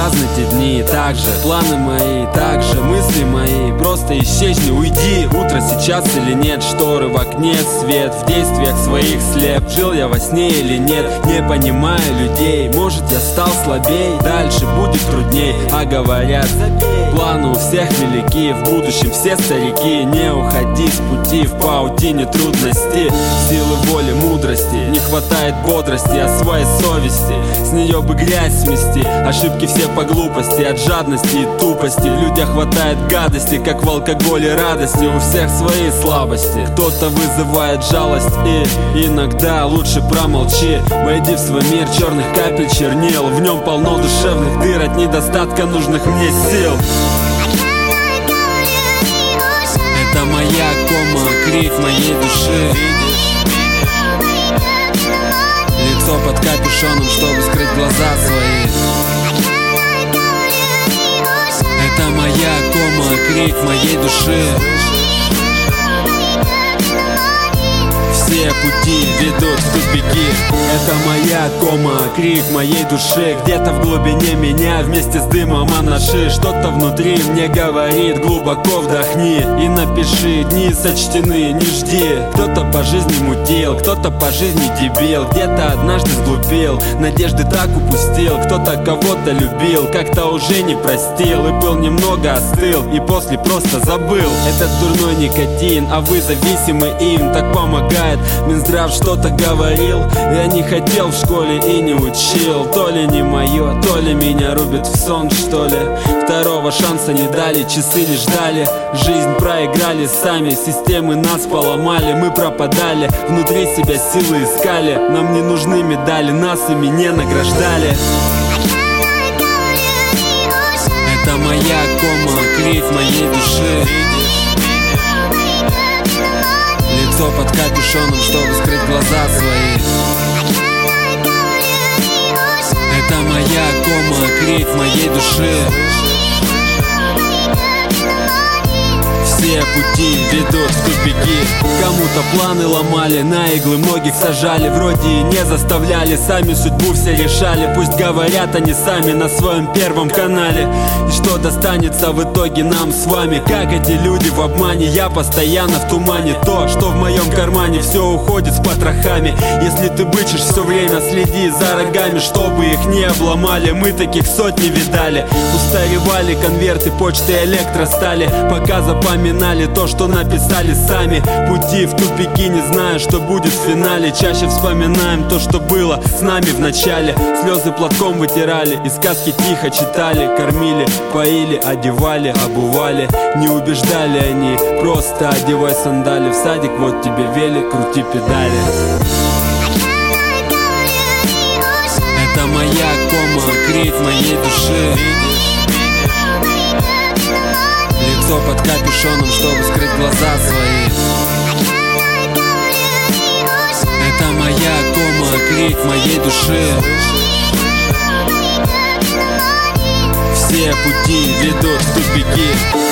празднуйте дни. Также планы мои, также мысли мои. Просто исчезни, уйди. Утро сейчас или нет, шторы в окне, свет в действиях своих слеп. Жил я во сне или нет, не понимаю людей. Может, я стал слабей, дальше будет трудней. А говорят, планы у всех велики. В будущем все старики. Не уходи с пути в паутине трудностей. Силы воли, мудрости, не хватает бодрости, о своей совести. С нее бы грязь смести. Ошибки все по глупости, от жадности и тупости. В людях хватает гадости, как в алкоголе радости. У всех свои слабости, кто-то вызывает жалость. И иногда лучше промолчи. Войди в свой мир черных капель чернил. В нем полно душевных дыр от недостатка нужных мне сил. Это моя кома, крик моей души. Лицо под капюшоном, чтобы скрыть глаза свои. Это моя кома, крик моей души. Все пути ведут в тупики. Это моя кома, крик моей души. Где-то в глубине меня вместе с дымом анаши. Что-то внутри мне говорит, глубоко вдохни и напиши. Дни сочтены, не жди. Кто-то по жизни мутил, кто-то по жизни дебил. Где-то однажды сглупил, надежды так упустил. Кто-то кого-то любил, как-то уже не простил. И пыл немного остыл, и после просто забыл. Этот дурной никотин, а вы зависимы им. Так помогает Минздрав, что-то говорил. Я не хотел в школе и не учил. То ли не мое, то ли меня рубит в сон, что ли. Второго шанса не дали, часы не ждали. Жизнь проиграли сами, системы нас поломали. Мы пропадали, внутри себя силы искали. Нам не нужны медали, нас ими не награждали. Это моя кома, крик моей души. Лицо под капюшоном, чтобы скрыть глаза свои. Это моя кома, крик моей души. Все пути ведут в тупики. Кому-то планы ломали, на иглы многих сажали. Вроде и не заставляли, сами судьбу все решали. Пусть говорят они сами на своем первом канале. И что достанется в итоге нам с вами? Как эти люди в обмане, я постоянно в тумане. То, что в моем кармане, все уходит с потрохами. Если ты бычишь все время, следи за рогами, чтобы их не обломали. Мы таких сотни видали. Устаревали конверты, почты электростали. Пока запоминали то, что написали сами. Пути в тупики, не знаю, что будет в финале. Чаще вспоминаем то, что было с нами в начале. Слезы платком вытирали и сказки тихо читали. Кормили, поили, одевали, обували. Не убеждали они, просто одевай сандали. В садик, вот тебе велик, крути педали. Это моя кома, крик моей души. Лицо под капюшоном, чтобы скрыть глаза свои. Это моя кома, крик моей души. Все пути ведут в тупики.